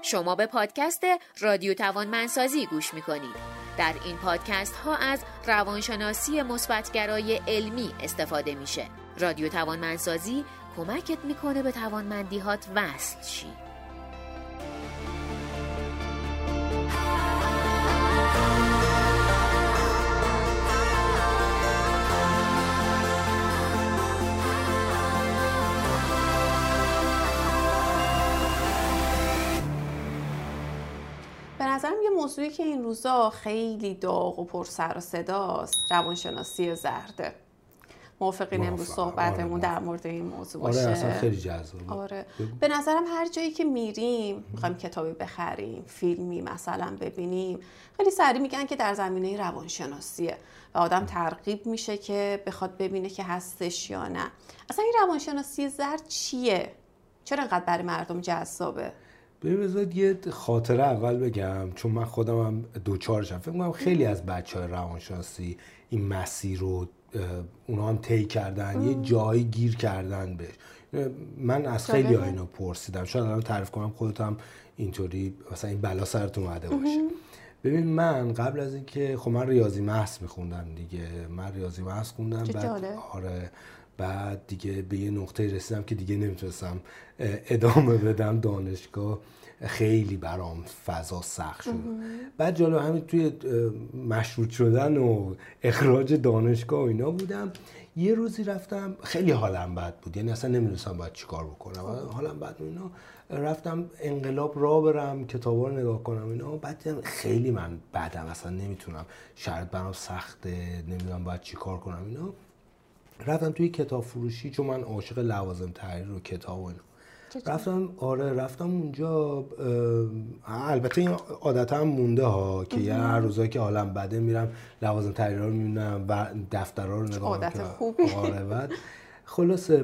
شما به پادکست رادیو توانمندسازی گوش میکنید. در این پادکست ها از روانشناسی مثبت‌گرای علمی استفاده میشه. رادیو توانمندسازی کمکت میکنه به توانمندی‌هات وصل شی. به نظرم یه موضوعی که این روزا خیلی داغ و پر سر و صداست روانشناسی زرده. موافقین امروز صحبتمون در مورد این موضوع باشه؟ آره اصلا خیلی جذابه. آره به نظرم هر جایی که میریم میخوایم کتابی بخریم، فیلمی مثلا ببینیم، خیلی سریع میگن که در زمینه روانشناسیه و آدم ترغیب میشه که بخواد ببینه که هستش یا نه. اصلا این روانشناسی زرد چیه؟ چرا انقدر برای مردم جذابه؟ بذارید یه خاطره اول بگم، چون من خودم هم دوچارشم. فکر می‌کنم خیلی از بچه‌های روانشناسی این مسیر رو اونا هم طی کردن، یه جایی گیر کردن بهش. من از خیلی ها اینو پرسیدم، شاید الان تعریف کنم خودت هم اینطوری مثلا این بلا سرت اومده باشه. ببین من قبل از اینکه خب من ریاضی محض می‌خوندم دیگه، من ریاضی محض خوندم، بعد دیگه به یه نقطه رسیدم که دیگه نمیتونستم ادامه بدم دانشگاه، خیلی برام فضا سخت شد. بعد جالب همین توی مشروط شدن و اخراج دانشگاه و اینا بودم. یه روزی رفتم، خیلی حالم بد بود، یعنی اصلا نمیدونستم باید چیکار بکنم، حالم بد بود اینا. رفتم انقلاب را برم کتابا رو نگاه کنم اینا، بعد خیلی من بعدم اصلا نمیتونم، شرط برام سخته، نمیدونم باید چیکار کنم اینا. رفتم توی کتاب فروشی، چون من عاشق لوازم تحریر و کتاب و اینا رفتم اونجا. البته این عادت هم مونده ها که یه هر روزایی که حالم بده میرم لوازم تحریرها رو میبینم و دفترها رو نگاه میکنم. عادت خوبی. بعد خلاصه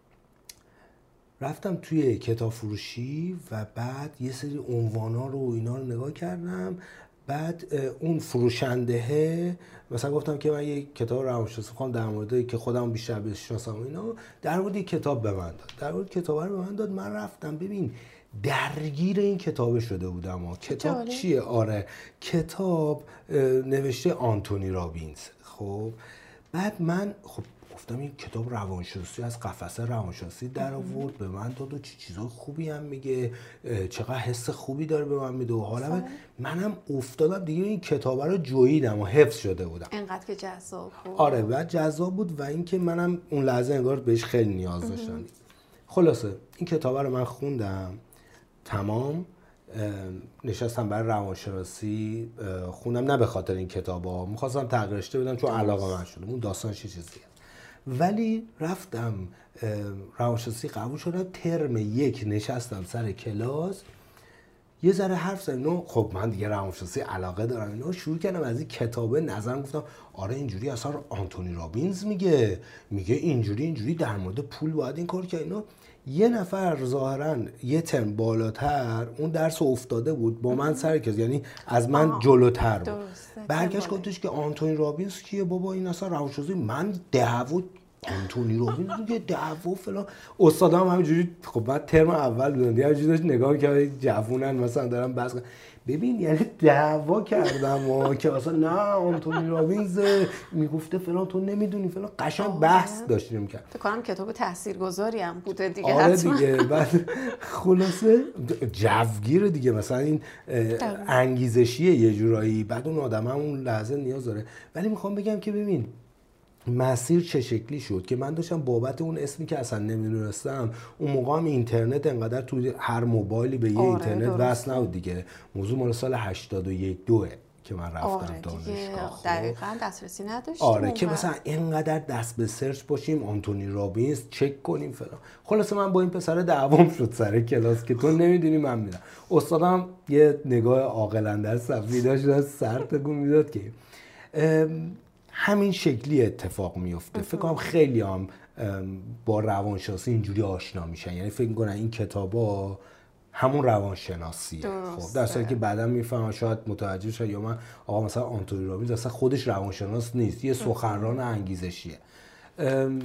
رفتم توی کتاب فروشی و بعد یه سری عنوانا رو اینا رو نگاه کردم. بعد اون فروشنده مثلا گفتم که من یک کتاب روانشناسی می‌خوام در مورد که خودم بیشتر بشناسم اینا، در مورد کتاب به من داد. من رفتم ببین درگیر این کتاب شده بودم. کتاب چیه؟ آره کتاب نوشته آنتونی رابینز. خب بعد من گفتم این کتاب روانشناسی از قفسه روانشناسی در آورد، به من داد و چیزای خوبی هم میگه، چقدر حس خوبی داره به من میده و حالا منم افتادم دیگه این کتاب رو جویدم و حفظ شده بودم. انقدر که جذاب بود. آره بعد جذاب بود و اینکه منم اون لحظه انگار بهش خیلی نیاز داشتم. خلاصه این کتاب رو من خوندم تمام، نشستم برای روانشناسی خوندم، نه به خاطر این کتابا، می‌خواستم تغییر رشته بدم چون علاقه من شده اون داستانش چیزیه. ولی رفتم روانشناسی قبول شدم، ترم 1 نشستم سر کلاس یه ذره حرف زدم. خب من دیگه روانشناسی علاقه دارم اینا، شروع کردم از این کتابه نظرم گفتم آره اینجوری اصلا آنتونی رابینز میگه اینجوری در مورد پول باید این کار کرد اینا. یه نفر ظاهراً یه ترم بالاتر اون درس افتاده بود با من سر کلاس، یعنی از من جلوتر بود. برگشت گفتش که آنتونی رابینز کیه بابا، این اصلا روانشناسی. من دعوا آنتونی رابینز میگه دعوا فلان. استادام همینجوری خب بعد ترم اول بودن همینجوری داشت نگاه می‌کرد جوونن مثلا دارن بحث. ببین یعنی دعوا کردم که اصلا نه آنتونی رابینز میگفته فلان تو نمیدونی فلان، قشنگ بحث داشتیم می‌کرد. فکر کنم کتاب تاثیرگذاری هم بوده دیگه. آره دیگه. بعد خلاصه جوگیر دیگه، مثلا این انگیزشیه یه جورایی. بعد اون آدم هم اون لحظه نیاز داره. ولی میخوام بگم که ببین مسیر چه شکلی شد که من داشتم بابت اون اسمی که اصلا نمیدونستم، اون موقع هم اینترنت انقدر تو هر موبایلی به یه اینترنت وصل نبود دیگه. موضوع مال سال 81-2 که من رفتم دانشگاه. دقیقاً دسترسی نداشتیم. آره که مثلا اینقدر دست به سرچ باشیم آنتونی رابینز چک کنیم فلان. خلاصه من با این پسر دعوام شد سر کلاس که تو نمیدونی من میدونم. استادم یه نگاه عاقلانه در صفی داشت سر تکون میداد که همین شکلی اتفاق میفته. فکر کنم خیلی هم با روانشناسی اینجوری آشنا میشن، یعنی فکر میکنن این کتابا همون روانشناسیه. خب در صورتی که بعدا میفهمن شاید متوجه شن یا من آقا مثلا آنتونی رابینز اصلا خودش روانشناس نیست، یه سخنران انگیزشیه.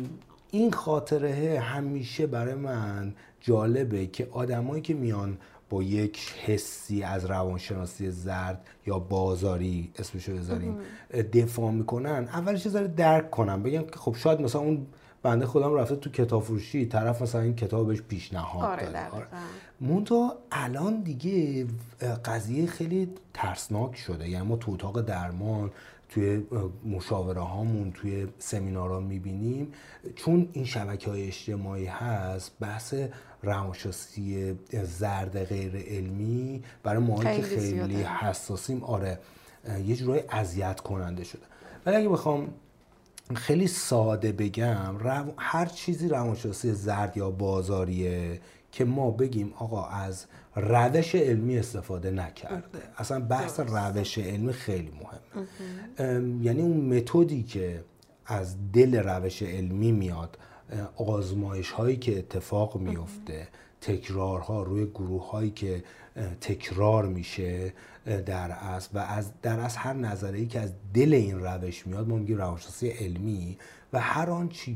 این خاطره همیشه برای من جالبه که آدمایی که میان با یک حسی از روانشناسی زرد یا بازاری اسمشو بذاریم دفاع میکنن، اولش یه ذره درک کنم، بگم که خب شاید مثلا اون بنده خودم رفته تو کتاب فروشی، طرف مثلا این کتاب بهش پیشنهاد داده. منتها الان دیگه قضیه خیلی ترسناک شده. یعنی ما تو اتاق درمان، توی مشاوره هامون، توی سمینارها میبینیم چون این شبکه‌های اجتماعی هست، بحث روانشناسی زرد غیر علمی برای ما که خیلی حساسیم یه جورایی اذیت کننده شده. ولی اگه بخوام خیلی ساده بگم، هر چیزی روانشناسی زرد یا بازاریه که ما بگیم آقا از روش علمی استفاده نکرده. اصلا بحث روش علمی خیلی مهمه. یعنی اون متدی که از دل روش علمی میاد، آزمایش هایی که اتفاق میفته، تکرارها روی گروه هایی که تکرار میشه در اصل، و در اصل هر نظریه‌ای که از دل این روش میاد ما میگیم روانشناسی علمی. و هر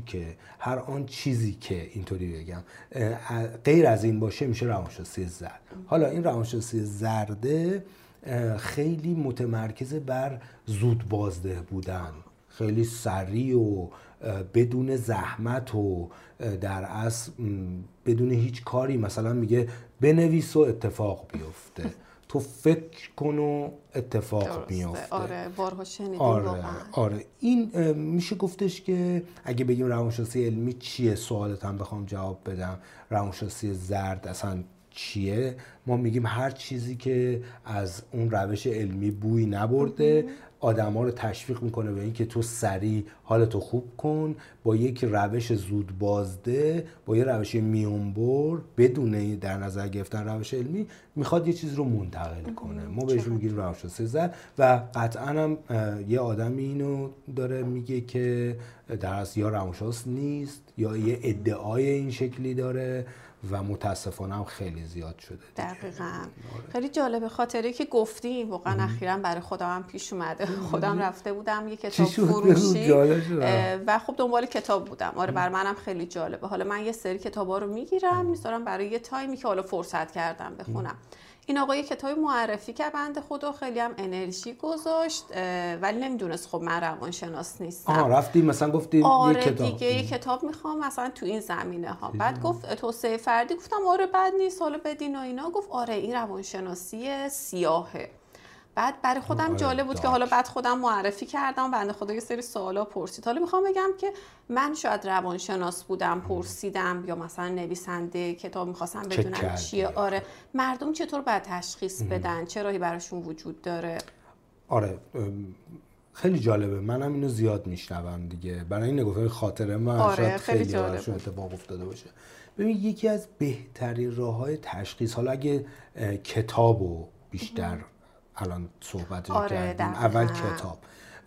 آن چیزی که اینطوری بگم غیر از این باشه میشه روانشناسی زرد. حالا این روانشناسی زرده خیلی متمرکز بر زود بازده بودن، خیلی سریع و بدون زحمت و در اصل بدون هیچ کاری، مثلا میگه بنویس و اتفاق بیفته، تو فکر کن و اتفاق میفته. آره بارها شنیدیم واقعا. آره این میشه گفتش که اگه بگیم روانشناسی علمی چیه، سوالت هم بخوام جواب بدم، روانشناسی زرد اصلا چیه؟ ما میگیم هر چیزی که از اون روش علمی بوی نبرده، آدما رو تشویق میکنه به این که تو سریع حالتو خوب کن، با یک روش زود بازده، با یه روش میونبر، بدون در نظر گرفتن روش علمی، میخواد یه چیز رو منتقل کنه. ما بهش میگیم روانشناسی زرد. و قطعا هم یه آدمی اینو داره میگه که در اصل یا روانشناس نیست یا یه ادعای این شکلی داره و متاسفانه هم خیلی زیاد شده. دقیقاً. خیلی جالبه خاطره که گفتی، واقعا اخیراً برای خودم هم پیش اومده. خودم رفته بودم یه کتاب فروشی و خب دنبال کتاب بودم. آره برای منم خیلی جالبه. حالا من یه سری کتابا رو میگیرم میذارم برای یه تایمی که حالا فرصت کردم بخونم. این آقا یه کتاب معرفی که بنده خدا خیلی هم انرژی گذاشت، ولی نمیدونست خب من روانشناس نیستم. رفتی مثلا گفتی آره یه کتاب دیگه یه کتاب میخوام مثلا تو این زمینه ها. بعد گفت توسعه فردی، گفتم آره بد نیست، حالا بدین و اینا. گفت آره این روانشناسی سیاهه. بعد برای خودم جالب بود که حالا بعد خودم معرفی کردم، بنده خدا یه سری سوالا پرسید. حالا میخوام بگم که من شاید روانشناس بودم، پرسیدم، یا مثلا نویسنده کتاب میخواستم بدونم چیه. آره مردم چطور باید تشخیص بدن، چه راهی براشون وجود داره. آره خیلی جالبه، منم اینو زیاد میشنوم دیگه، برای این نگفتم خاطره من شاید خیلی براشون اتفاق افتاده باشه. ببین یکی از بهترین راههای تشخیص، حالا اگه کتابو بیشتر الان صحبتش کردیم، اول کتاب،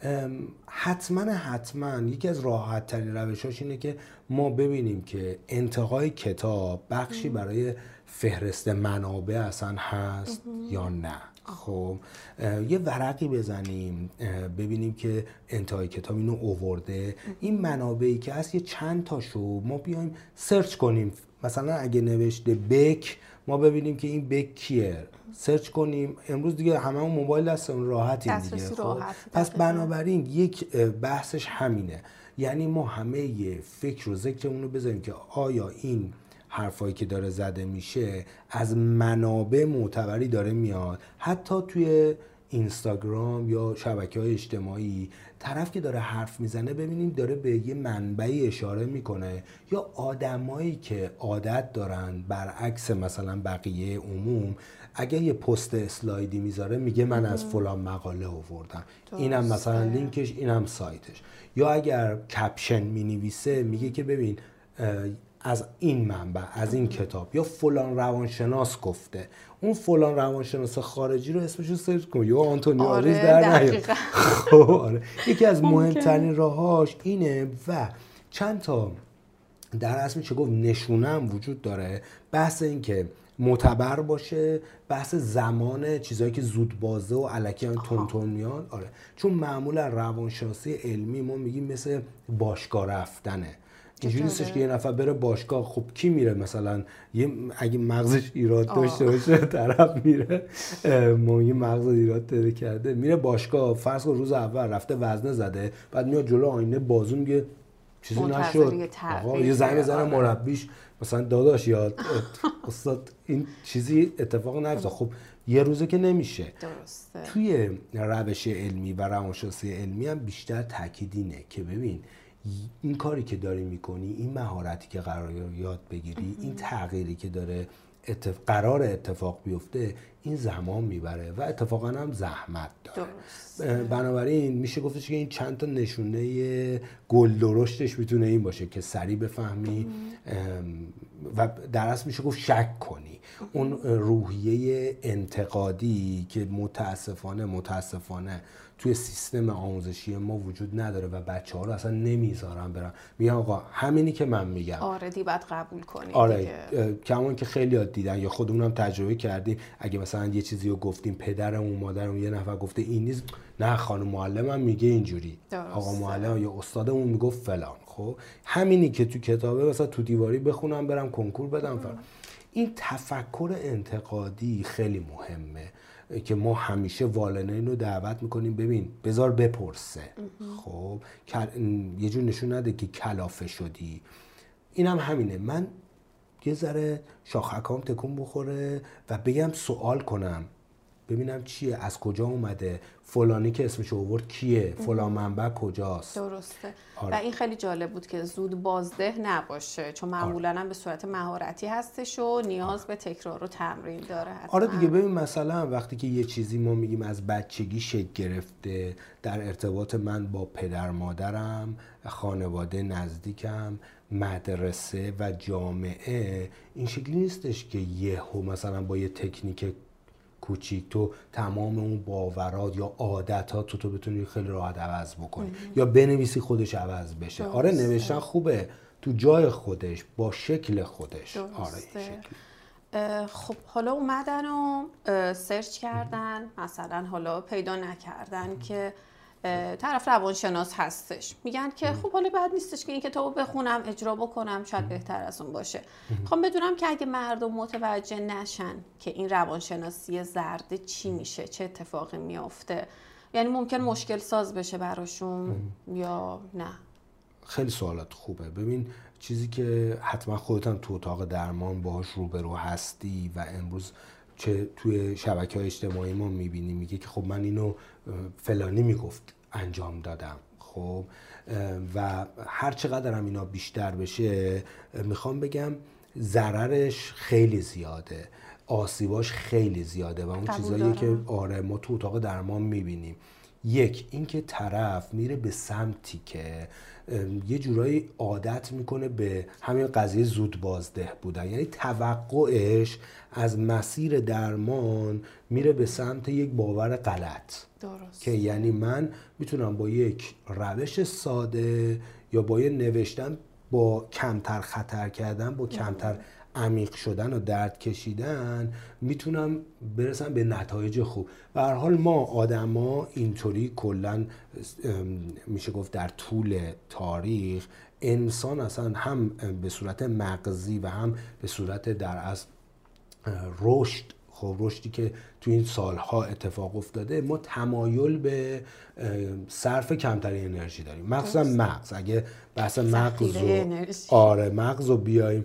حتما یکی از راحت ترین روشاش اینه که ما ببینیم که انتهای کتاب بخشی برای فهرست منابع اصلا هست یا نه. خب یه ورقی بزنیم ببینیم که انتهای کتاب اینو آورده، این منابعی که هست یه چند تاشو ما بیایم سرچ کنیم. مثلا اگه نوشته بک، ما ببینیم که این بک کیه، سرچ کنیم. امروز دیگه هممون موبایل دستمون راحتیم دیگه. پس بنابراین یک بحثش همینه، یعنی ما همه فکر و ذکرمون رو بذاریم که آیا این حرفایی که داره زده میشه از منابع معتبری داره میاد. حتی توی اینستاگرام یا شبکه‌های اجتماعی طرف که داره حرف میزنه ببینیم داره به یه منبعی اشاره میکنه، یا آدمایی که عادت دارن برعکس مثلا بقیه عموم اگه یه پست اسلایدی میذاره میگه من از فلان مقاله آوردم، اینم مثلا لینکش، اینم سایتش. یا اگر کپشن مینویسه میگه که ببین از این منبع، از این کتاب، یا فلان روانشناس گفته. اون فلان روانشناس خارجی رو اسمشو سرچ کن، یا آنتونیو آریز در نیاد. آره یکی از مهمترین راهاش اینه. و چند تا در اصل میشه گفت نشونه هم وجود داره. بحث این که معتبر باشه، بحث زمان، چیزایی که زود بازه و الکی تون میاد. آره چون معمولا روانشناسی علمی ما میگیم مثل باشگاه رفتنه، اینجوری نیستش که یه نفر بره باشگاه. خب کی میره مثلا اگه مغزش ایراد داشته باشه طرف میره یه مغز ایراد پیدا کرده میره باشگاه، فرض کن روز اول رفته وزنه زده، بعد میاد جلو آینه بازو میگه چیزی نشد، آقا یه زنگ بزنه مربیش مثلا داداش یا استاد این چیزی اتفاق نیفتاد. خب یه روزه که نمیشه. درسته. توی روش علمی و روانشناسی علمی هم بیشتر تاکید اینه که ببین این کاری که داری میکنی، این مهارتی که قرار یاد بگیری، این تغییری که داره قرار اتفاق بیفته، این زمان میبره و اتفاقا هم زحمت داره. بنابراین میشه گفتش که این چند تا نشونه گل درشتش میتونه این باشه که سریع بفهمی و در اصل میشه گفت شک کنی. اون روحیه انتقادی که متاسفانه توی سیستم آموزشی ما وجود نداره و بچه‌ها رو اصلا نمیذارن برن، میگن آقا همینی که من میگم آره باید قبول کنی. آره کمان که خیلی یاد دیدن یا خودمونم تجربه کردیم، اگه مثلا یه چیزی رو گفتیم پدرمون مادرمون یه نفر گفته این نیست، نه خانم معلمم میگه اینجوری، آقا معلم یا استادمون میگفت فلان. خب همینی که تو کتابه مثلا تو دیواری بخونم برم کنکور بدم فلان. این تفکر انتقادی خیلی مهمه که ما همیشه والدین رو دعوت میکنیم ببین بذار بپرسه. خب یه جور نشون نده که کلافه شدی. اینم همینه، من یه ذره شاخکام تکون بخوره و بگم سوال کنم ببینم چیه، از کجا اومده، فلانی که اسمش آورد کیه، فلان منبع کجاست. درسته. آره. و این خیلی جالب بود که زود بازده نباشه، چون معمولا هم به صورت مهارتی هستش و نیاز به تکرار و تمرین داره حتما. آره دیگه ببین مثلا وقتی که یه چیزی ما میگیم از بچگی شکل گرفته در ارتباط من با پدر مادرم، خانواده نزدیکم، مدرسه و جامعه، این شکلی نیستش که یهو مثلا با یه تکنیک کوچیک تو تمام اون باورات یا عادتات تو بتونی خیلی راحت عوض بکنی یا بنویسی خودش عوض بشه. آره نوشتن خوبه تو جای خودش با شکل خودش. آره این شکلی. خب حالا اومدن و سرچ کردن، مثلا حالا پیدا نکردن که طرف روانشناس هستش، میگن که خب حالا بعد نیستش که این کتابو بخونم اجرا بکنم، شاید بهتر از اون باشه. میخوام بدونم که اگه مردم متوجه نشن که این روانشناسی زرده چی میشه، چه اتفاقی میافته، یعنی ممکن مشکل ساز بشه براشون یا نه؟ خیلی سوالات خوبه. ببین چیزی که حتما خودت هم تو اتاق درمان باهاش روبرو هستی و امروز چه توی شبکه‌های اجتماعی ما می‌بینی، میگه که خب من اینو فلانی میگفت انجام دادم. خب و هر چقدر هم اینا بیشتر بشه میخوام بگم ضررش خیلی زیاده، آسیباش خیلی زیاده و اون چیزایی که آره ما تو اتاق درمان می‌بینیم. یک اینکه طرف میره به سمتی که یه جورایی عادت میکنه به همین قضیه زود بازده بودن، یعنی توقعش از مسیر درمان میره به سمت یک باور غلط. درست. که یعنی من میتونم با یک روش ساده یا با یه نوشتن با کمتر خطر کردن، با کمتر عمیق شدن و درد کشیدن میتونم برسم به نتایج خوب. به هر حال ما آدما اینطوری کلا میشه گفت در طول تاریخ انسان اصلا هم به صورت مغزی و هم به صورت در اصل رشد، خب رشدی که تو این سالها اتفاق افتاده، ما تمایل به صرف کمتری انرژی داریم، مخصوصا مغز. اگه بحث مغز رو بیایم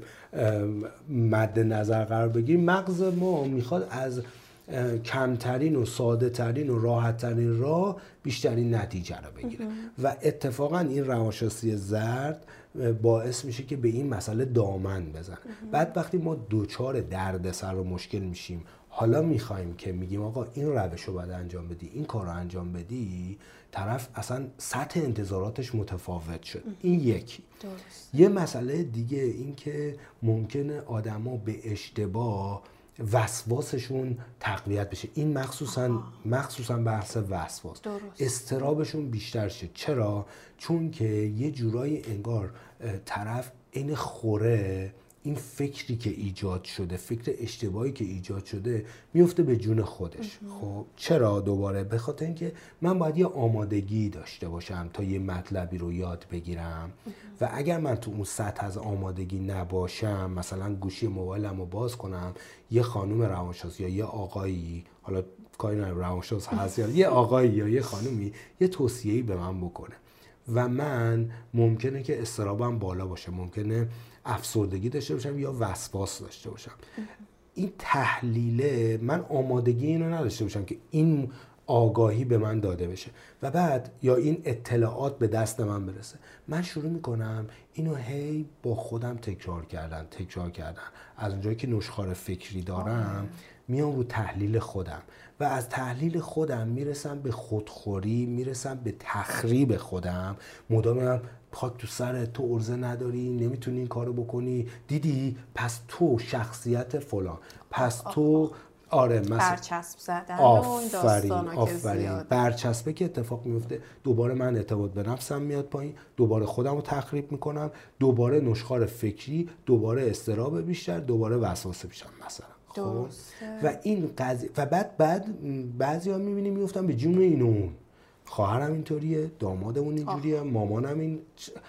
مد نظر قرار بگیریم، مغز ما میخواد از کمترین و ساده ترین و راحت ترین راه بیشترین نتیجه رو بگیره و اتفاقا این روانشناسی زرد باعث میشه که به این مسئله دامن بزنه. بعد وقتی ما دوچار دردسر و مشکل میشیم، حالا میخوایم که میگیم آقا این روش رو باید انجام بدی، این کار رو انجام بدی، طرف اصلا سطح انتظاراتش متفاوت شد. این یکی. درست. یه مسئله دیگه این که ممکنه آدما به اشتباه وسواسشون تقویت بشه. این مخصوصا بحث وسواس، اضطرابشون بیشتر شه. چرا؟ چون که یه جورایی انگار طرف این خوره این فکری که ایجاد شده، فکر اشتباهی که ایجاد شده میفته به جون خودش. خب چرا؟ دوباره به خاطر اینکه من باید یه آمادگی داشته باشم تا یه مطلبی رو یاد بگیرم و اگر من تو اون سطح از آمادگی نباشم، مثلا گوشی موبایلم رو باز کنم، یه خانم روانشناس یا یه آقایی، حالا کاری ندارم روانشناس هست یا یه آقایی یا یه خانومی یه توصیه‌ای به من بکنه و من ممکنه که اضطرابم بالا باشه، ممکنه افسردگی داشته باشم یا وسواس داشته باشم، این تحلیله من آمادگی اینو نداشته باشم که این آگاهی به من داده بشه و بعد یا این اطلاعات به دست من برسه، من شروع میکنم اینو هی با خودم تکرار کردن از اونجایی که نشخوار فکری دارم میام رو تحلیل خودم و از تحلیل خودم میرسم به خودخوری، میرسم به تخریب خودم، مدامم خاک تو سرت، تو ارزه نداری، نمیتونی این کارو بکنی، دیدی پس تو شخصیت فلان، پس تو آره مثلا برچسب زدن اون داستانا که زیاده، برچسبه که اتفاق میفته، دوباره من اعتماد به نفسم میاد پایین، دوباره خودم رو تخریب میکنم، دوباره نشخوار فکری، دوباره اضطراب بیشتر، دوباره وسواس بیشتر مثلا. خب و این قضیه و بعد بعضیا میبینیم میافتن به جون این و اون، خواهرم اینطوریه، دامادمون اینجوریه، مامانم این،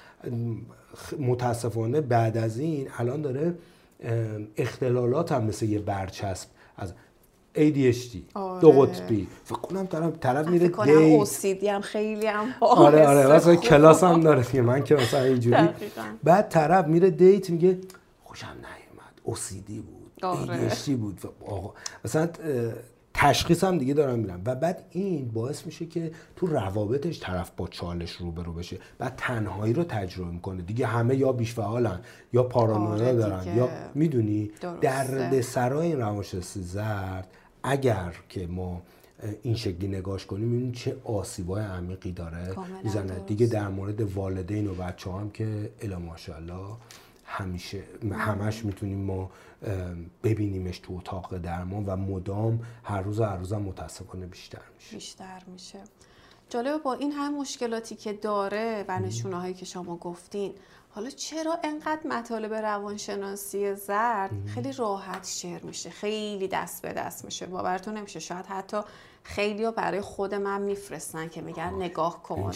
متاسفانه بعد از این الان داره اختلالات هم مثل یه برچسب از ADHD دو قطبی فکر کنم طرف میره دیت، OCD هم خیلی هم آره مثلا کلاس هم داره من که مثلا اینجوری، بعد طرف میره دیت میگه خوشم نیومد OCD بود ADHD بود آقا مثلا تشخیص هم دیگه دارم میرم و بعد این باعث میشه که تو روابطش طرف با چالش روبرو بشه، بعد تنهایی رو تجربه میکنه دیگه، همه یا بیش‌فعالن یا پارانویا دارن یا میدونی دردسرای این روانشناسی زرد اگر که ما این شکلی نگاش کنیم میبینیم چه آسیبای عمیقی داره میزنه دیگه. در مورد والدین و بچه‌ها هم که الا ماشاءالله همیشه همش میتونیم ما ببینیمش تو اتاق درمان و مدام هر روز هم متاسفانه بیشتر میشه. جالبه با این هم مشکلاتی که داره و نشونه‌هایی که شما گفتین، حالا چرا انقدر مطالب روانشناسی زرد خیلی راحت شیر میشه، خیلی دست به دست میشه، باورتون نمیشه، شاید حتی خیلی‌ها برای خود من میفرستن که میگن نگاه کن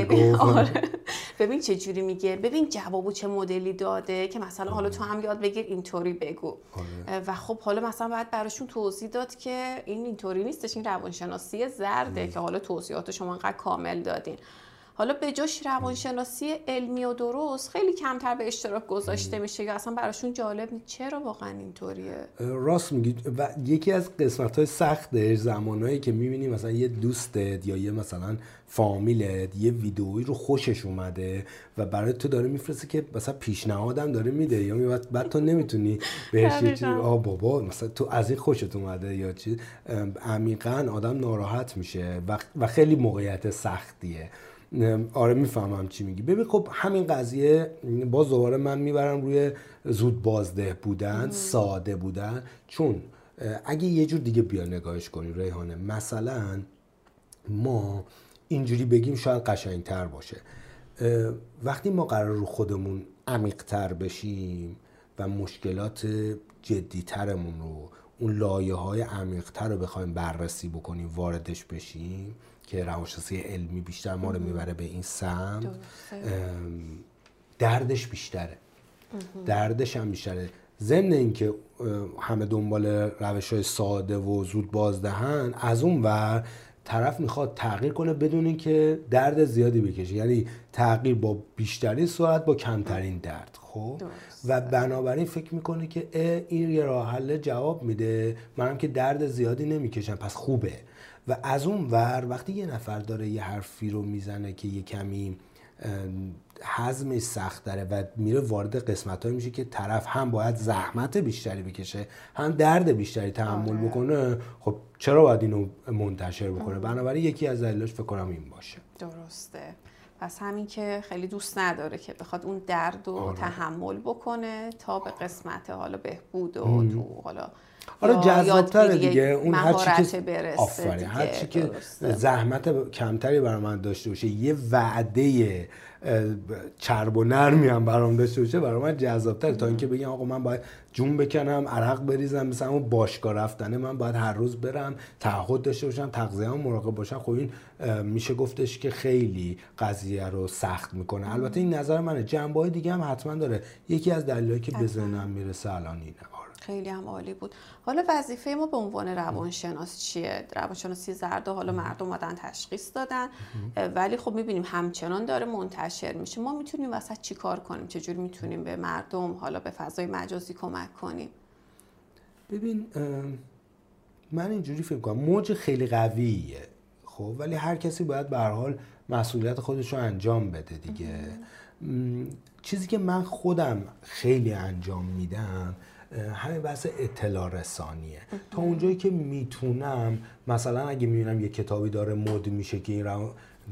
ببین چه جوری میگه، ببین جوابو چه مدلی داده که مثلا حالا تو هم یاد بگیر اینطوری بگو و خب حالا مثلا باید براشون توضیح داد که این اینطوری نیستش، این روانشناسی زرده که حالا توضیحات شما انقدر کامل دادین. حالا به جاش روانشناسی علمی و درست خیلی کمتر به اشتراک گذاشته میشه یا اصلا براشون جالب نیست. چرا واقعا اینطوریه؟ راست میگی و یکی از قسمت‌های سختش زمانایی که می‌بینی مثلا یه دوستت یا یه مثلا فامیلت یه ویدئویی رو خوشش اومده و برای تو داره میفرسته که مثلا پیشنهادم داره میده یا بعد تو نمیتونی بهش یه چیزی بابا مثلا تو از این خوشت اومده یا چیز، عمیقاً آدم ناراحت میشه و خیلی موقعیت سختیه. آره میفهمم چی میگی. ببین خب همین قضیه باز دوباره من میبرم روی زود بازده بودن، ساده بودن، چون اگه یه جور دیگه بیا نگاهش کنی ریحانه، مثلا ما اینجوری بگیم شاید قشنگتر باشه، وقتی ما قرار رو خودمون عمیق‌تر بشیم و مشکلات جدی‌ترمون رو، اون لایه‌های عمیق‌تر رو بخوایم بررسی بکنیم، واردش بشیم که روانشناسی علمی بیشتر ما رو میبره به این سمت، دردش بیشتره، دردش هم بیشتره. ضمن اینکه همه دنبال روش‌های ساده و زود بازدهن، از اون ور طرف میخواد تغییر کنه بدون اینکه درد زیادی بکشه، یعنی تغییر با بیشترین سرعت با کمترین درد. خب و بنابراین فکر میکنه که این یه راه حل جواب میده، منم که درد زیادی نمیکشم پس خوبه. و از اون ور وقتی یه نفر داره یه حرفی رو میزنه که یه کمی هضمش سخت داره و میره وارد قسمت‌هایی میشه که طرف هم باید زحمت بیشتری بکشه هم درد بیشتری تحمل بکنه، خب چرا باید اینو منتشر بکنه؟ بنابراین یکی از دلایلش فکر کنم این باشه. درسته. پس همین که خیلی دوست نداره که بخواد اون درد رو تحمل بکنه تا به قسمت حالا بهبود و تو حالا جذاب‌تره دیگه، اون هر چی که آفرین، هر چی که زحمت کمتری برای من داشته باشه، یه وعده چرب و نرمی هم برام داشته باشه برای من جذاب‌تره تا اینکه بگم آقا من باید جون بکنم، عرق بریزم، مثلا اون باشگاه رفتنه من باید هر روز برم، تعهد داشته باشم، تغذیه‌ام مراقب باشم. خب این میشه گفتش که خیلی قضیه رو سخت میکنه. البته این نظر منه، جنبه‌های دیگه هم حتما داره. یکی از دلایلی که به ذهنم میرسه الان اینه. خیلی هم عالی بود. حالا وظیفه ما به عنوان روانشناس چیه؟ روانشناسی زرد حالا مردم اومدن تشخیص دادن ولی خب میبینیم همچنان داره منتشر میشه. ما میتونیم وسط چی کار کنیم؟ چجوری میتونیم به مردم حالا به فضای مجازی کمک کنیم؟ ببین من اینجوری فکر کنم موج خیلی قویه خب، ولی هر کسی باید به هر حال مسئولیت خودش رو انجام بده دیگه. چیزی که من خودم خیلی انجام میدم همین بحث اطلاع رسانیه. تا اونجایی که میتونم، مثلا اگه میبینم یه کتابی داره مد میشه که این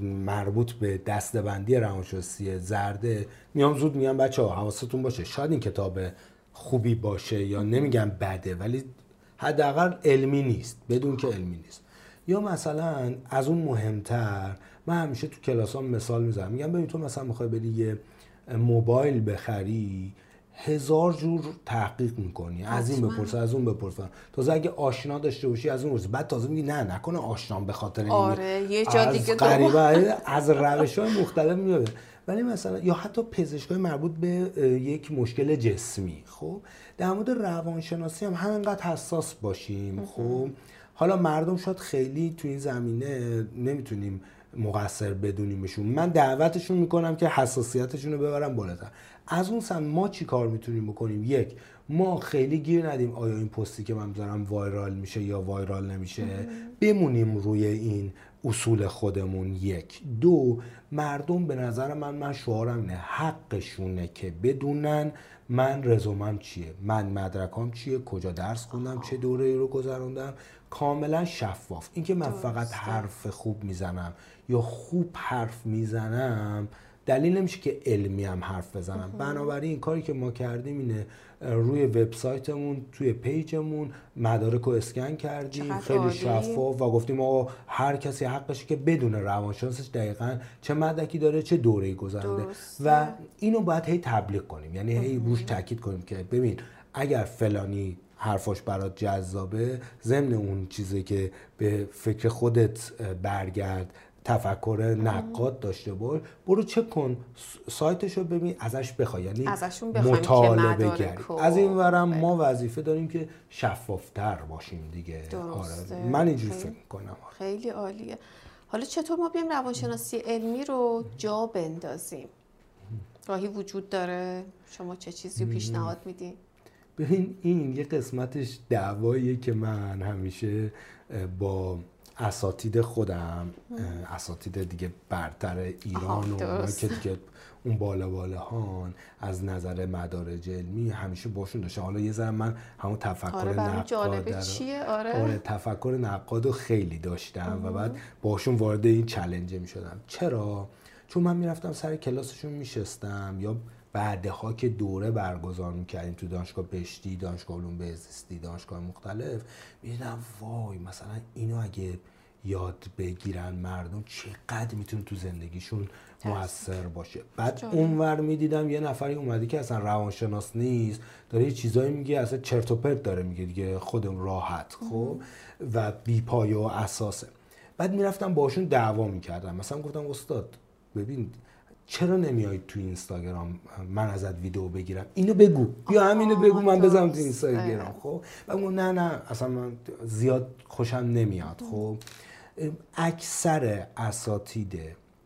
مربوط به دسته‌بندی روانشناسی زرده، میام زود میگم بچه‌ها حواستون باشه شاید این کتاب خوبی باشه، یا نمیگم بده ولی حداقل علمی نیست، بدون که علمی نیست. یا مثلا از اون مهمتر من همیشه تو کلاسام مثال میزنم، میگم ببین تو مثلا میخوای بری یه موبایل بخری 1000 جور تحقیق میکنی، از این بپرس از اون بپرس، تازه اگه آشنا داشته باشی از اون بپرس، بعد تازه میگی نکنه آشنام به خاطر این آره یه جا دیگه غریبه از روش‌های مختلف میاد. ولی مثلا یا حتی پزشکای مربوط به یک مشکل جسمی، خب در مورد روانشناسی هم همینقدر حساس باشیم. خب حالا مردم شاید خیلی تو این زمینه نمیتونیم مقصر بدونیمشون، من دعوتشون میکنم که حساسیتشون رو ببرن بالاتر. از اون سمت ما چی کار میتونیم بکنیم؟ یک، ما خیلی گیر ندیم آیا این پستی که من میذارم وایرال میشه یا وایرال نمیشه، بمونیم روی این اصول خودمون. یک. دو، مردم به نظر من شعارم اینه حقشونه که بدونن من رزومم چیه، من مدرکام چیه، کجا درس خوندم، چه دوره‌ای رو گذروندم، کاملا شفاف. اینکه من فقط حرف خوب میزنم یا خوب حرف میزنم دلیل نمیشه که علمی هم حرف بزنم. بنابراین این کاری که ما کردیم اینه روی وبسایتمون توی پیجمون مدارک رو اسکن کردیم خیلی شفاف و گفتیم آقا هر کسی حقشه که بدون روانشناسش دقیقاً چه مدرکی داره چه دوره‌ای گذرونده و اینو باید هی تبلیغ کنیم، یعنی هی روش تاکید کنیم که ببین اگر فلانی حرفاش برات جذابه، ضمن اون چیزی که به فکر خودت برگرد، تفکر نقاد داشته باش، برو چک کن سایتشو ببین، ازش بخوای، یعنی مطالعه گری. از این ورم ما وظیفه داریم که شفافتر باشیم دیگه. آره من اینجوری فکر میکنم. خیلی عالیه. حالا چطور ما بیایم روانشناسی علمی رو جا بندازیم؟ راهی وجود داره؟ شما چه چیزی رو پیشنهاد میدین؟ ببین این یه قسمتش دعواییه که من همیشه با اساتید خودم، اساتید دیگه برتر ایران و اونا که دیگه اون بالاهان از نظر مدارج علمی همیشه باشون داشتم. حالا یه ذره من همون تفکر نقاد چیه؟ تفکر نقادو خیلی داشتم و بعد باشون وارد این چالش میشدم. چرا؟ چون من میرفتم سر کلاسشون میشستم یا بعدها که دوره برگزار میکردیم تو دانشگاه بهشتی، دانشگاه علوم بهزیستی، دانشگاه مختلف، میدیدم وای مثلا اینو اگه یاد بگیرن مردم چقدر میتونه تو زندگیشون موثر باشه. بعد اونور میدیدم یه نفری اومده که اصلا روانشناس نیست، داره یه چیزایی میگه اصلا چرت و پرت داره میگه دیگه، خودم راحت خب و بی پایه و اساسه. بعد میرفتم باشون دعوا میکردم، مثلا گفتم استاد ببین چرا نمیایید تو اینستاگرام من ازت ویدیو بگیرم، اینو بگو، بیا همینو بگو من بزنم تو اینستاگرام. خب بعد نه اصلا من زیاد خوشم نمیاد. خب اکثر اساتید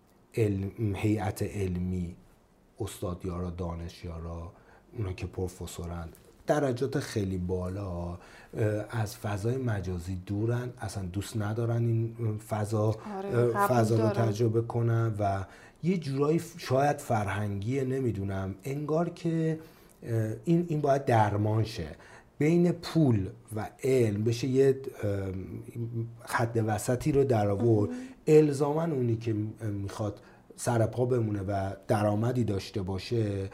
هیئت علمی، استادیارا، دانشیارا، اونا که پروفسورن، درجات خیلی بالا از فضای مجازی دورن، اصلا دوست ندارن این فضا رو تجربه کنن و یه جورایی شاید فرهنگیه، نمیدونم، انگار که این باید درمان شه، بین پول و علم بشه یه خط وسطی رو در آورد. الزاماً اونی که میخواد سر پا بمونه و درآمدی داشته باشه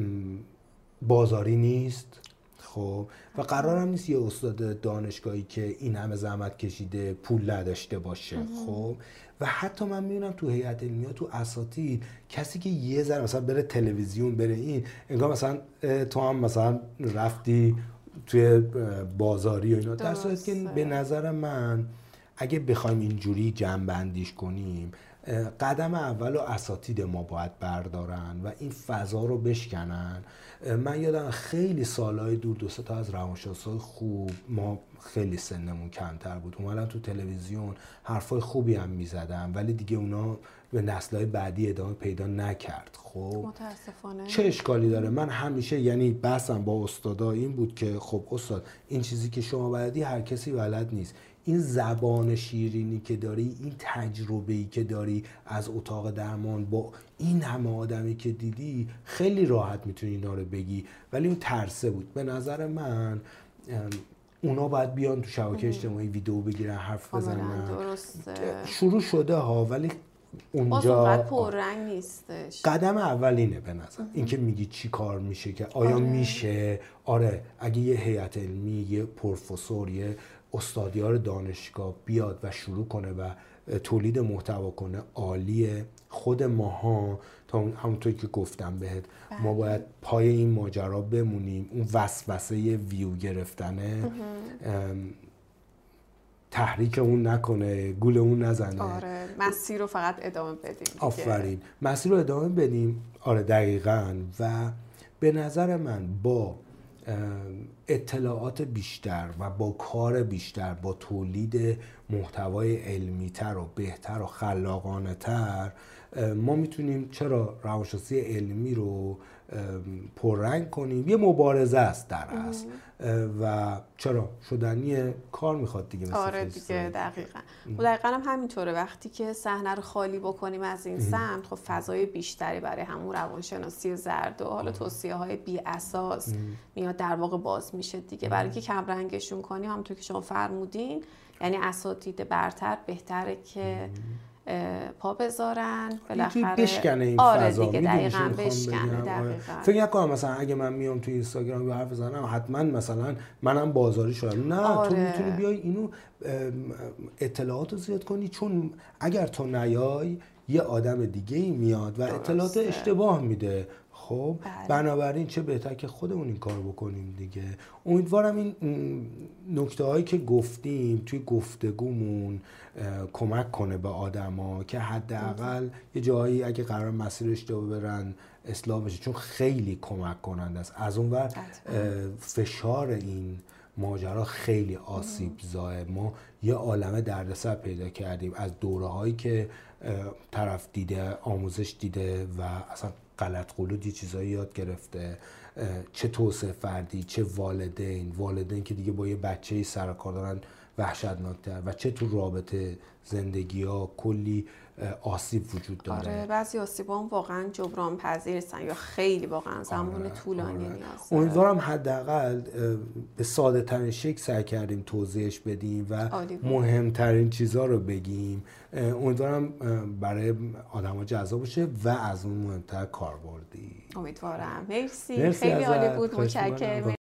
بازاری نیست. خب و قرارم نیست یه استاد دانشگاهی که این همه زحمت کشیده پول نداشته باشه. خب و حتی من میبینم تو هیئت علمیه، تو اساتید، کسی که یه ذره مثلا بره تلویزیون، بره این، انگار مثلا تو هم مثلا رفتی توی بازاری و اینا، در صورتی که به نظر من اگه بخوایم اینجوری جمع‌بندیش کنیم، قدم اول و اساتید ما باید بردارن و این فضا رو بشکنن. من یادم خیلی سالهای دور دو سه تا از روانشناسای خوب، ما خیلی سنمون کمتر بود، اومدن تو تلویزیون حرفای خوبی هم میزدن، ولی دیگه اونا به نسل‌های بعدی ادامه پیدا نکرد. خب متاسفانه چه اشکالی داره؟ من همیشه یعنی بحثم با استادا این بود که خب استاد، این چیزی که شما بلدی هر کسی بلد نیست. این زبان شیرینی که داری، این تجربه‌ای که داری از اتاق درمان با این همه آدمی که دیدی، خیلی راحت میتونی اینا رو بگی، ولی اون ترسه بود. به نظر من اونا باید بیان تو شبکه اجتماعی ویدیو بگیرن، حرف بزنن. درسته. شروع شده ها، ولی اونجا باز پررنگ نیستش. قدم اول اینه به نظر، این که میگی چی کار میشه، که آیا میشه. آره اگه یه هیئت علمی، یه پروفسور، یه استادیار دانشگاه بیاد و شروع کنه و تولید محتوا کنه، عالیه. خود ماها تا همونطور که گفتم بهت، ما باید پای این ماجرا بمونیم. اون وسوسه ویو گرفتنه تحریک اون نکنه، گول اون نزنه. آره مسیر رو فقط ادامه بدیم. آفرین، مسیر رو ادامه بدیم. آره دقیقاً. و به نظر من با اطلاعات بیشتر و با کار بیشتر، با تولید محتوای علمی‌تر و بهتر و خلاقانه‌تر، ما میتونیم چرا روانشناسی علمی رو پررنگ کنیم. یه مبارزه است در اصل و چرا شدنیه، کار میخواد دیگه. مثل آره دیگه دقیقاً. و دقیقاً هم همینطوره، وقتی که صحنه رو خالی بکنیم از این سمت، خب فضای بیشتری برای همون روانشناسی زرد و حالا توصیه‌های بی اساس میاد در واقع باز میشه دیگه. برای اینکه کم رنگشون کنیم، همونطور که شما فرمودین، یعنی اساتید برتر بهتره که پا بذارن بالاخره، بشکنه این آره فضا. دیگه دقیقاً بشکنه. دقیقاً. فکر نکنم مثلا اگه من میام تو اینستاگرام یا حرف بزنم حتما مثلا منم بازاری شدم. نه آره. تو میتونی بیای اینو اطلاعات رو زیاد کنی، چون اگر تو نیای یه آدم دیگه ای میاد و اطلاعات اشتباه میده. خب بنابراین چه بهتر که خودمون این کار بکنیم دیگه. امیدوارم این نکته هایی که گفتیم توی گفتگومون کمک کنه به آدما که حداقل یه جایی اگه قرار مسیر اشتباه برن اصلاح بشه، چون خیلی کمک کننده است. از اون ور فشار این ماجرا خیلی آسیب زای. ما یه عالمه دردسر پیدا کردیم از دوره هایی که طرف دیده، آموزش دیده و اصلا غلط قلودی چیزایی یاد گرفته، چه توسعه فردی، چه والدین که دیگه با یه بچه‌ای سر و کار دارن وحشتناک‌تر، و چه تو رابطه، زندگی ها کلی آسیب وجود داره. آره بعضی آسیب‌ها هم واقعا جبران پذیر نیستن یا خیلی واقعا زمان طولانی نیاز داره. امیدوارم حداقل به ساده ترین شکل سعی کردیم توضیحش بدیم و مهمترین چیزها رو بگیم. امیدوارم برای آدم‌ها جذاب باشه و از اون مهمتر کاربردی. امیدوارم. مرسی خیلی عالی بود. متشکرم.